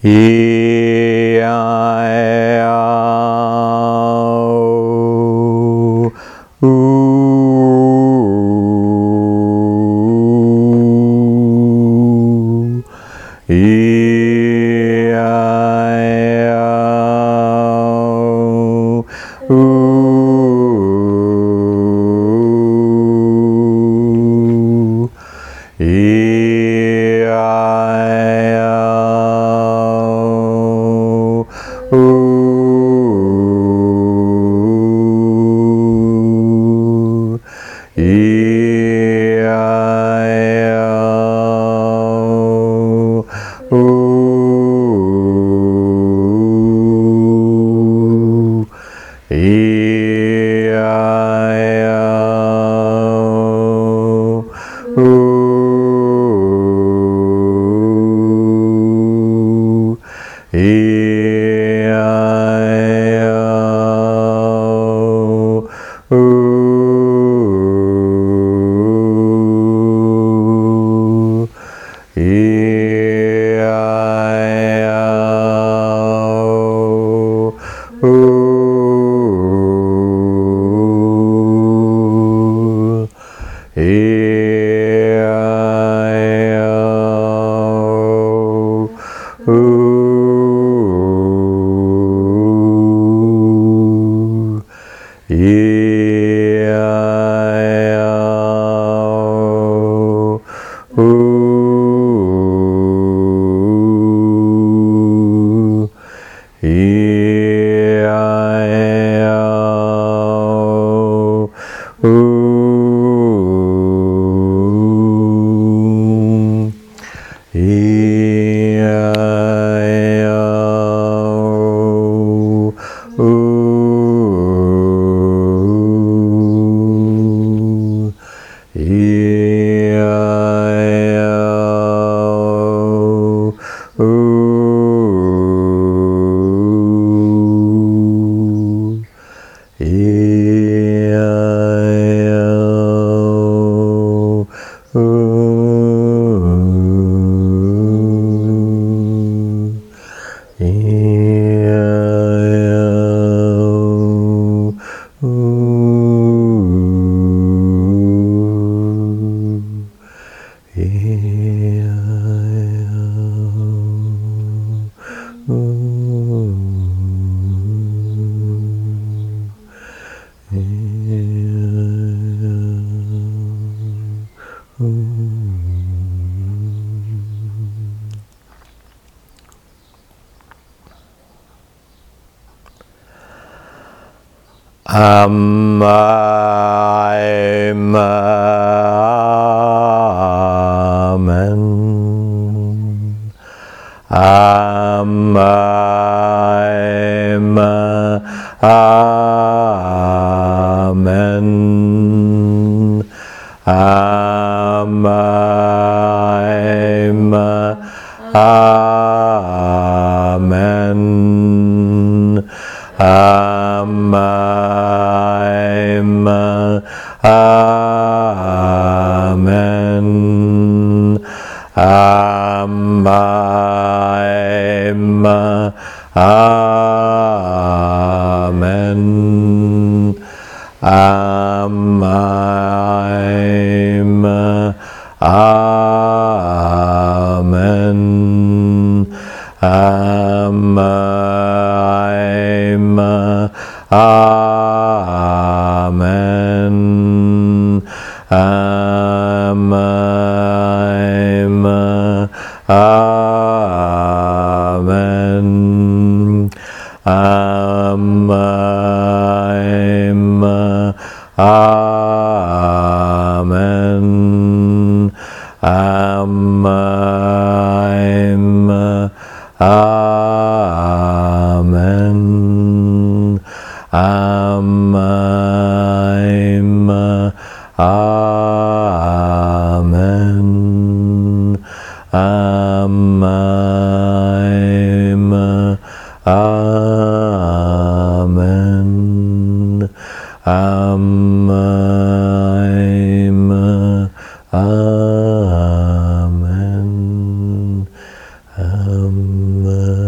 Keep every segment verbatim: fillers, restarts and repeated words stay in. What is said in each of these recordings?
E I O U E I O U E I O U E I O U E I O U E I O U E I O U E I O U E I O U E I O U E I O U E I O U E I O U E I Um, I'm, Amen. Um, I'm, Amen. Um, I'm, Amen. Um, I'm, Amen. Um, I'm, Amen. Um, I'm, Amen. Um, I'm, Amen. Um, I'm, Amen. Um, I'm, Amen. Um, I'm, Amen. Um, I'm, Amen. Um, I'm, Amen. Um, I'm, Amen. Um,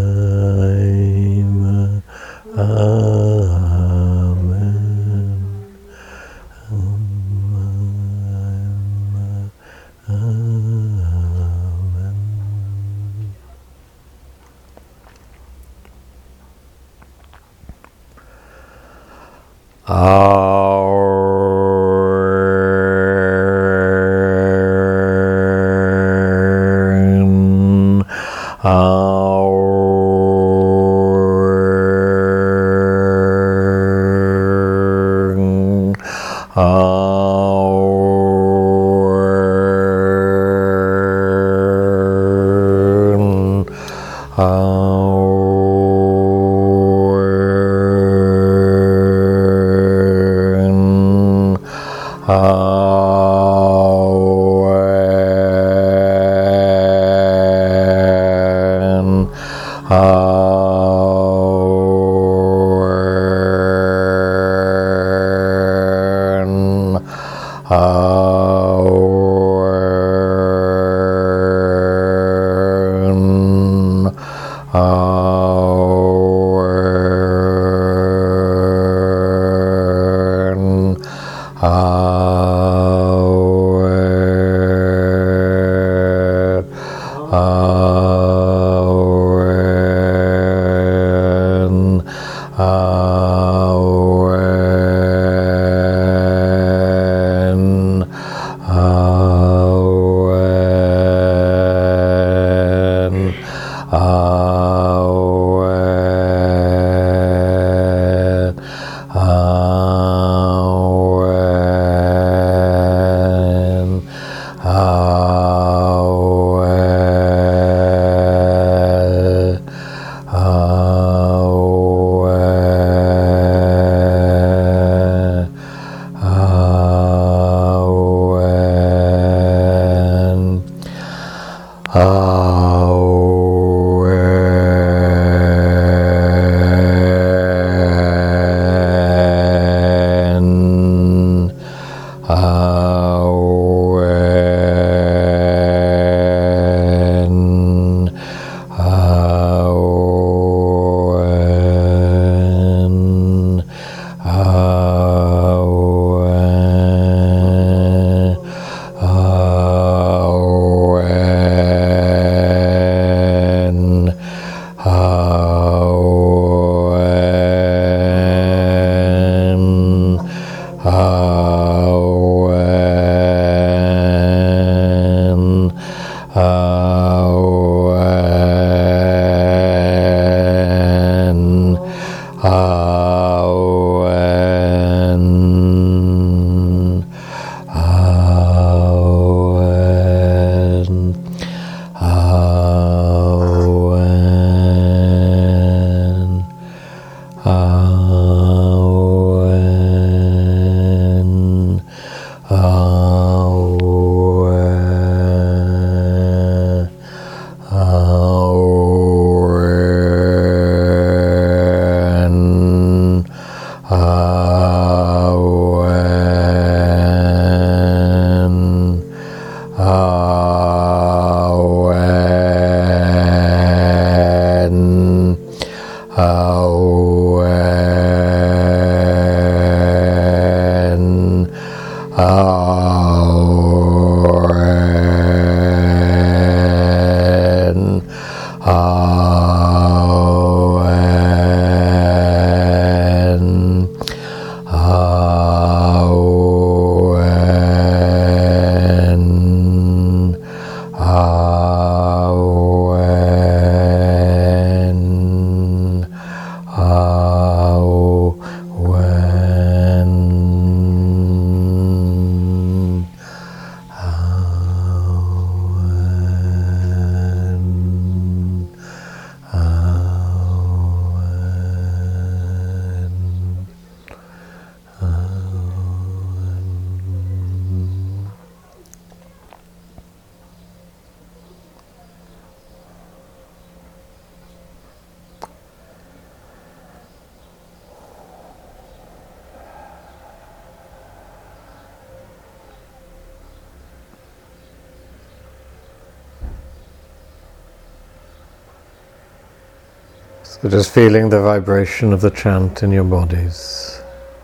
So just feeling the vibration of the chant in your bodies,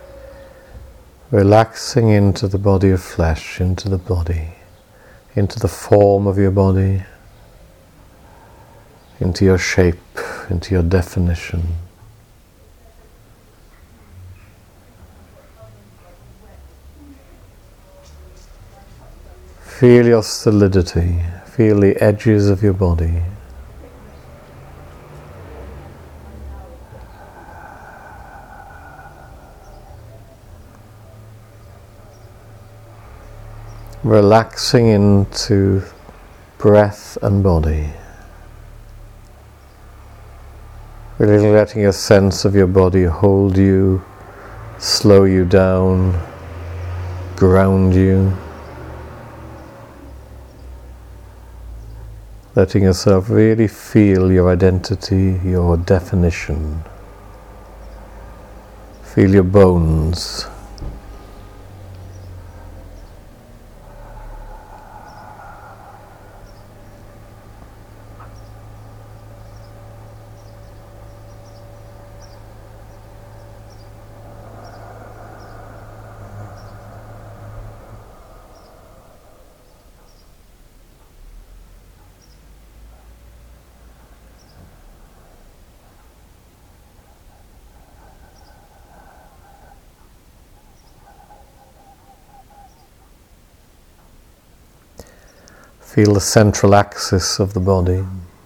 relaxing into the body of flesh, into the body, into the form of your body, into your shape, into your definition. Feel your solidity. Feel the edges of your body. Relaxing into breath and body. Really letting a sense of your body hold you, slow you down, ground you. Letting yourself really feel your identity, your definition. Feel your bones. Feel the central axis of the body.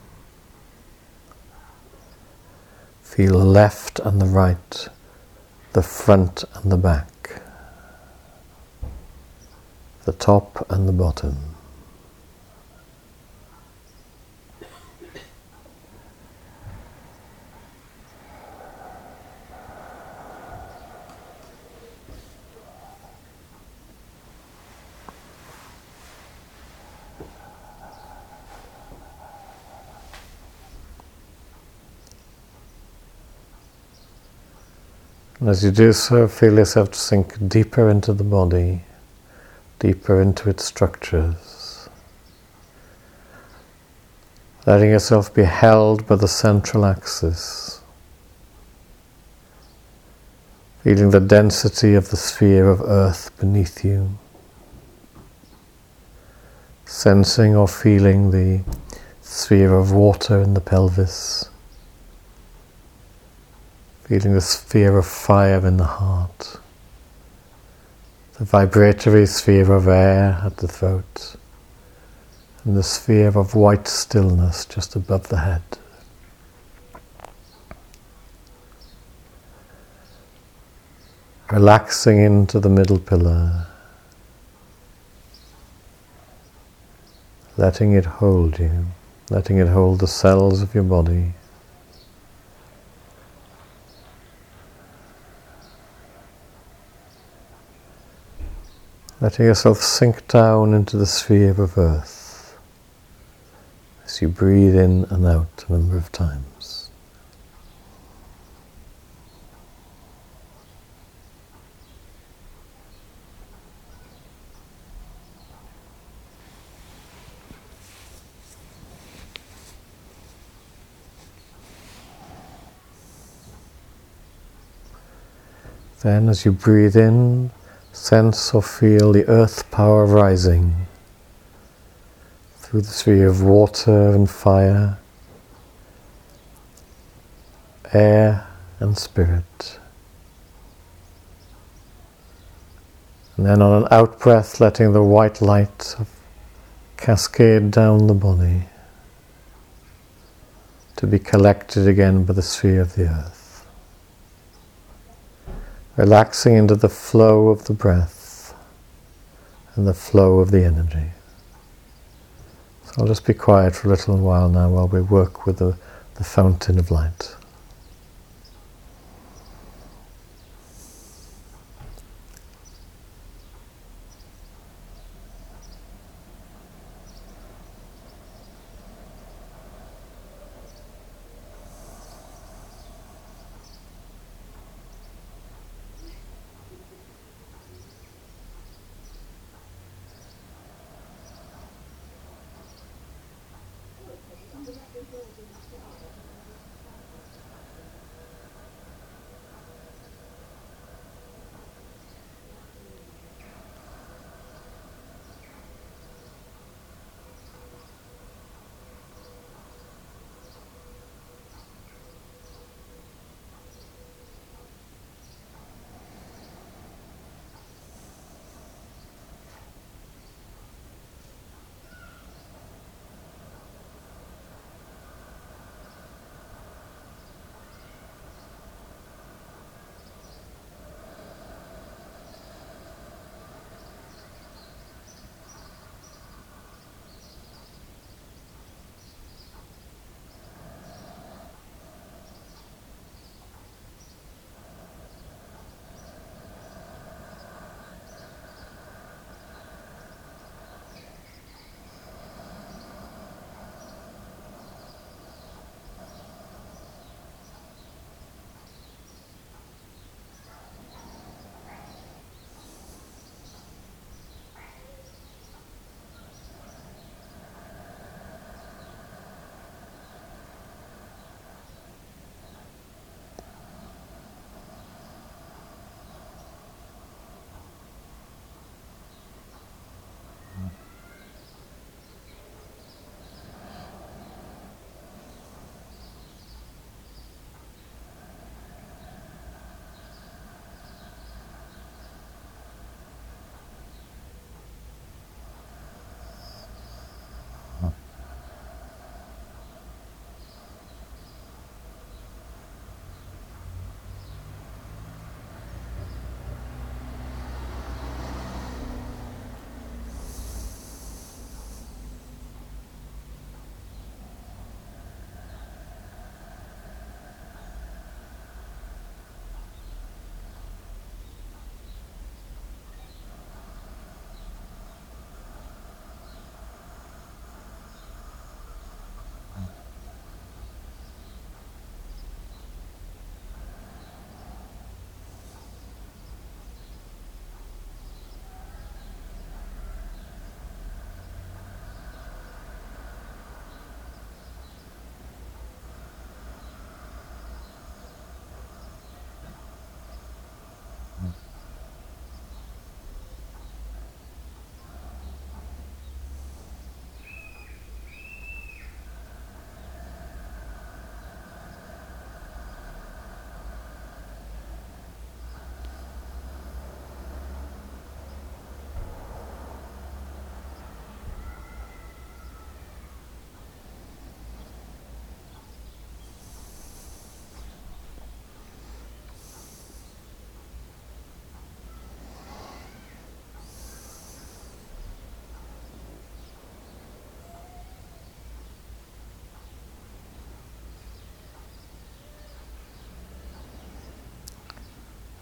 Feel the left and the right, the front and the back, the top and the bottom. And as you do so, feel yourself sink deeper into the body, deeper into its structures, letting yourself be held by the central axis, feeling the density of the sphere of earth beneath you, sensing or feeling the sphere of water in the pelvis, feeling the sphere of fire in the heart, the vibratory sphere of air at the throat, and the sphere of white stillness just above the head. Relaxing into the middle pillar, letting it hold you, letting it hold the cells of your body. Letting yourself sink down into the sphere of earth as you breathe in and out a number of times. Then as you breathe in, sense or feel the earth power rising through the sphere of water and fire, air and spirit. And then on an out breath, letting the white light cascade down the body to be collected again by the sphere of the earth. Relaxing into the flow of the breath and the flow of the energy. So I'll just be quiet for a little while now while we work with the, the fountain of light.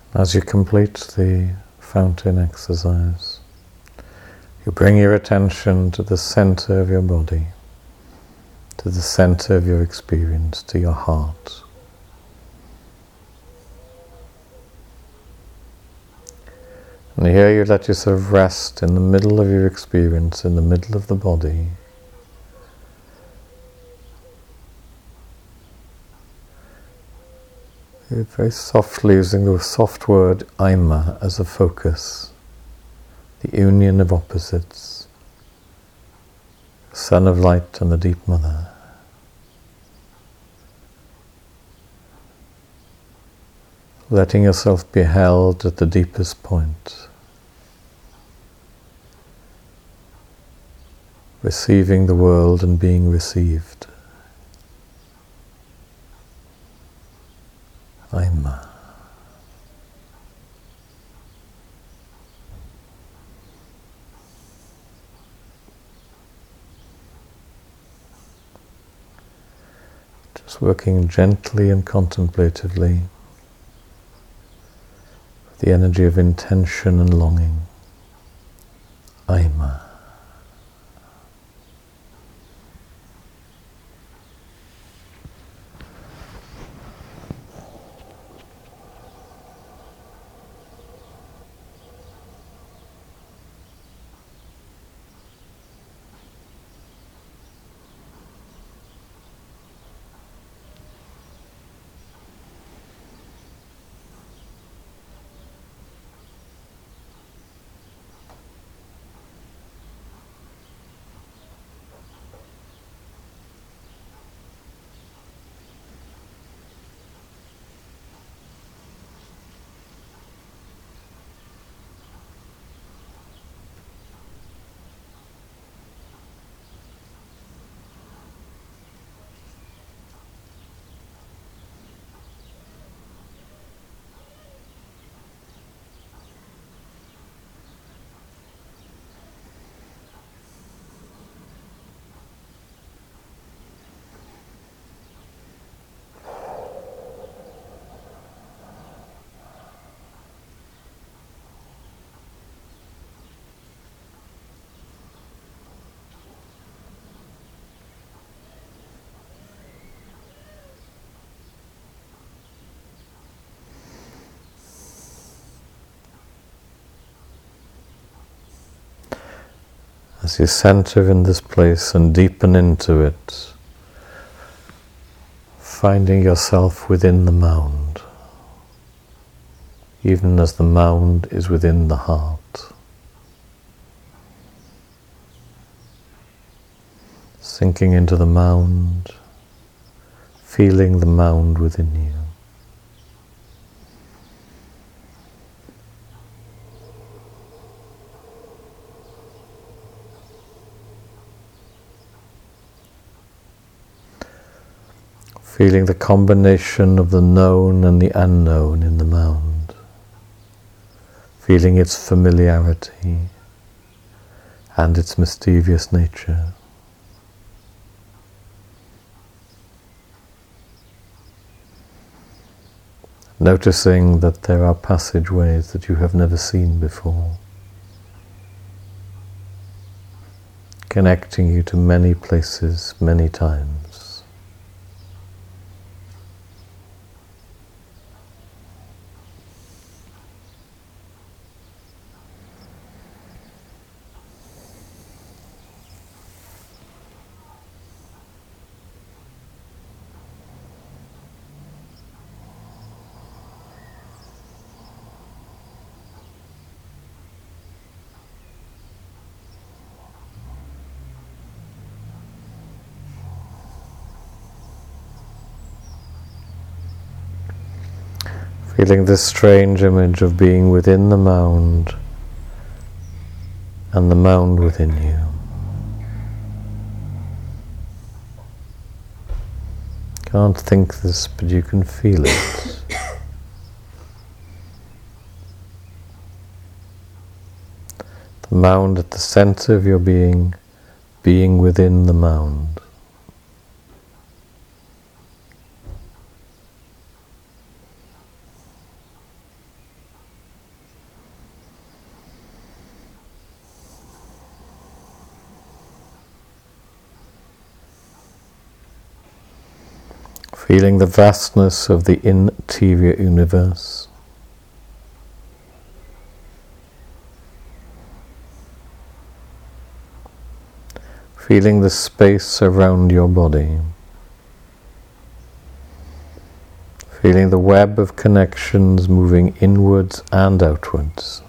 As you complete the fountain exercise, you bring your attention to the center of your body, to the center of your experience, to your heart. And here you let yourself rest in the middle of your experience, in the middle of the body. You're very softly using the soft word Aima as a focus, the union of opposites, the Sun of Light and the Deep Mother. Letting yourself be held at the deepest point. Receiving the world and being received. Aima. Just working gently and contemplatively with the energy of intention and longing. Aima. As you center in this place and deepen into it, finding yourself within the mound, even as the mound is within the heart. Sinking into the mound, feeling the mound within you. Feeling the combination of the known and the unknown in the mound. Feeling its familiarity and its mischievous nature. Noticing that there are passageways that you have never seen before, connecting you to many places, many times. Feeling this strange image of being within the mound and the mound within you. Can't think this, but you can feel it. The mound at the center of your being, being within the mound. feeling the vastness of the interior universe. Feeling the space around your body. Feeling the web of connections moving inwards and outwards.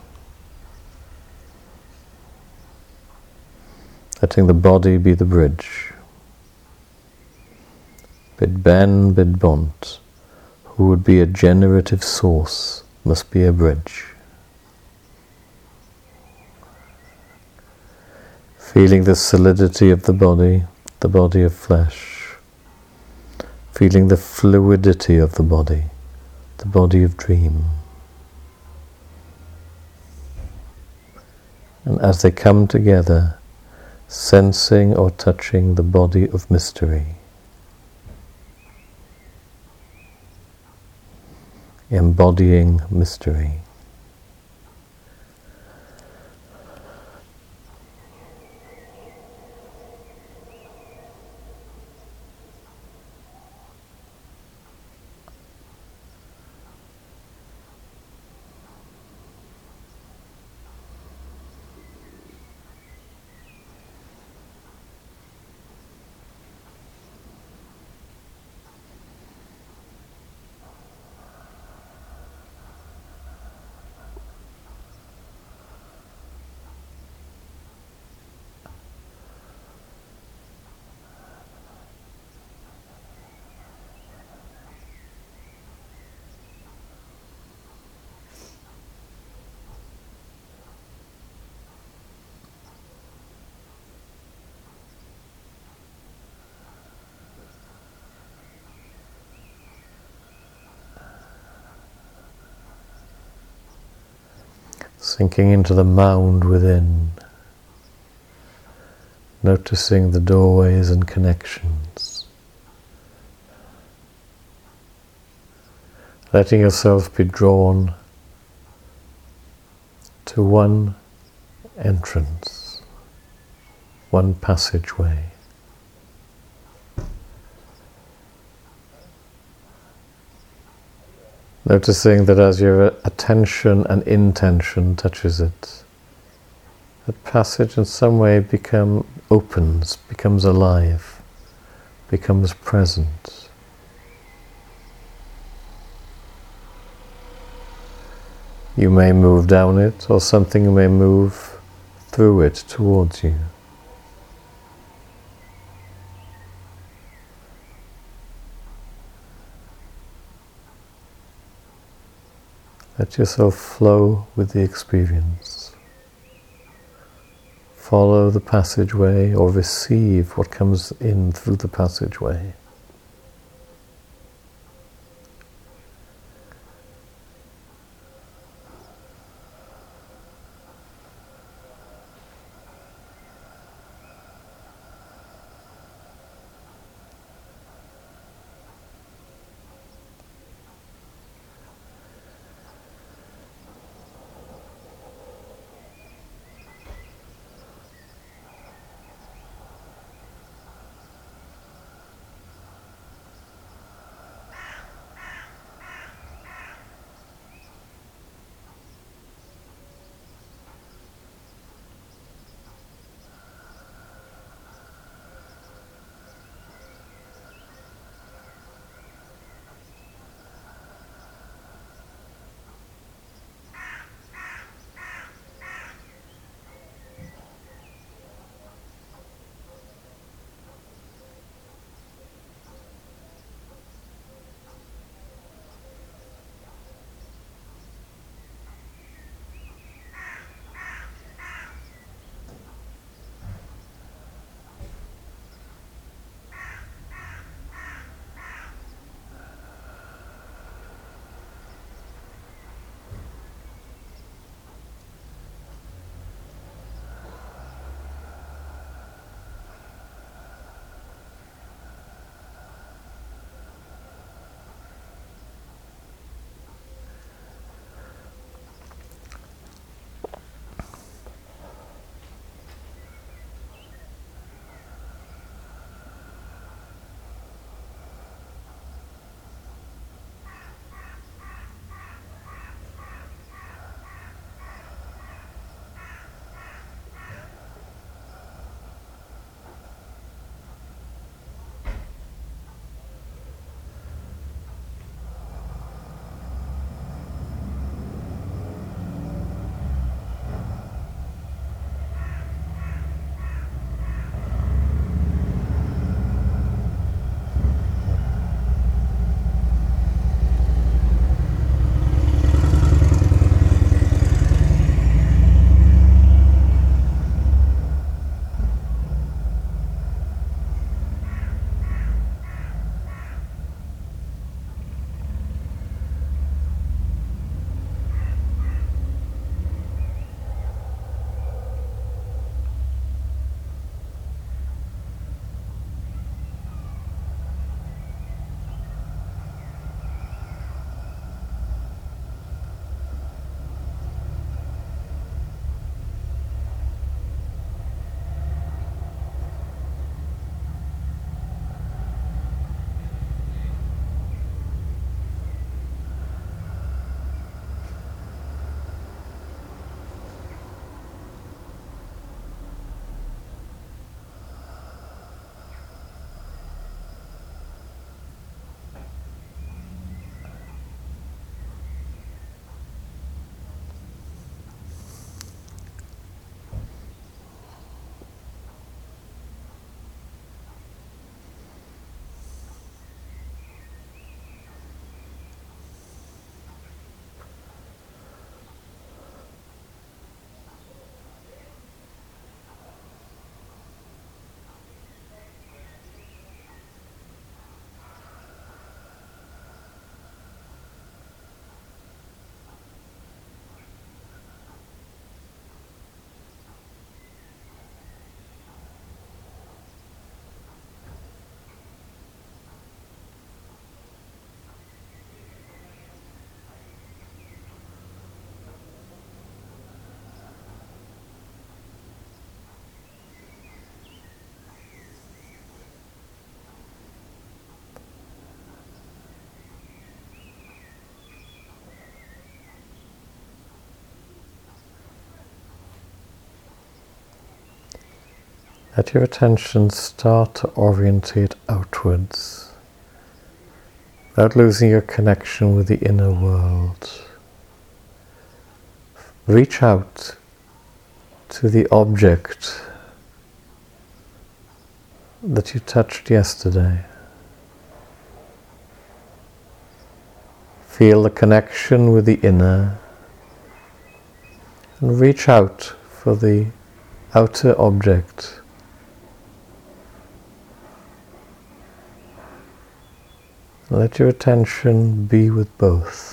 Letting the body be the bridge. Bid Ben, bid Bont, who would be a generative source, must be a bridge. Feeling the solidity of the body, the body of flesh. Feeling the fluidity of the body, the body of dream. And as they come together, sensing or touching the body of mystery. Embodying mystery. Sinking into the mound within, noticing the doorways and connections, letting yourself be drawn to one entrance, one passageway. Noticing that as your attention and intention touches it, that passage in some way become opens, becomes alive, becomes present. You may move down it, or something may move through it towards you. Let yourself flow with the experience. Follow the passageway or receive what comes in through the passageway. let your attention start to orientate outwards without losing your connection with the inner world. Reach out to the object that you touched yesterday. Feel the connection with the inner and reach out for the outer object. Let your attention be with both.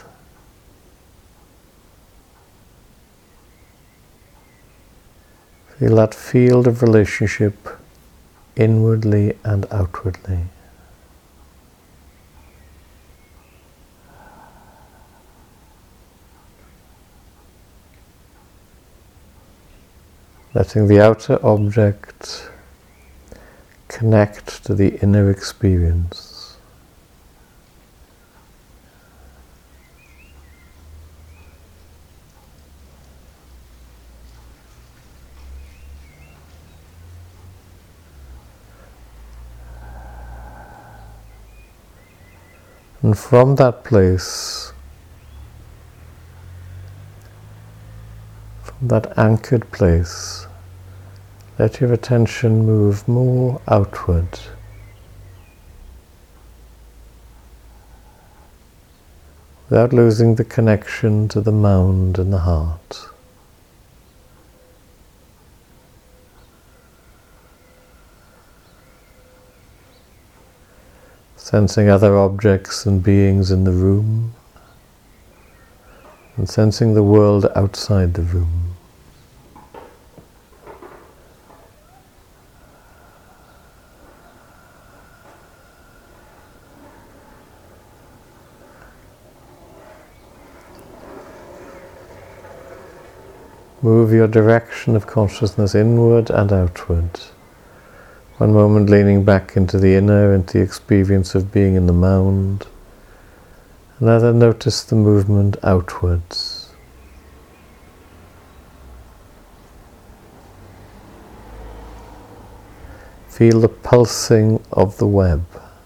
Feel that field of relationship inwardly and outwardly. Letting the outer object connect to the inner experience. And from that place, from that anchored place, let your attention move more outward. Without losing the connection to the mound and the heart. Sensing other objects and beings in the room, and sensing the world outside the room. Move your direction of consciousness inward and outward. One moment leaning back into the inner, into the experience of being in the mound. Another, notice the movement outwards. Feel the pulsing of the web.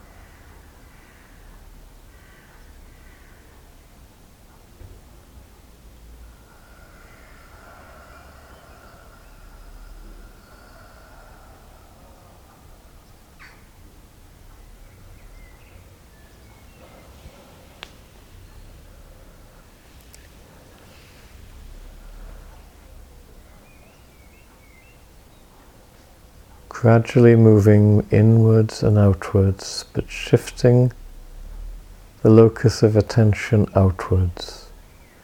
Gradually moving inwards and outwards, but shifting the locus of attention outwards.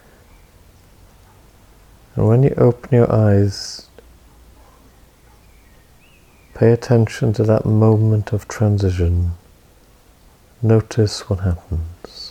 And when you open your eyes, pay attention to that moment of transition. Notice what happens.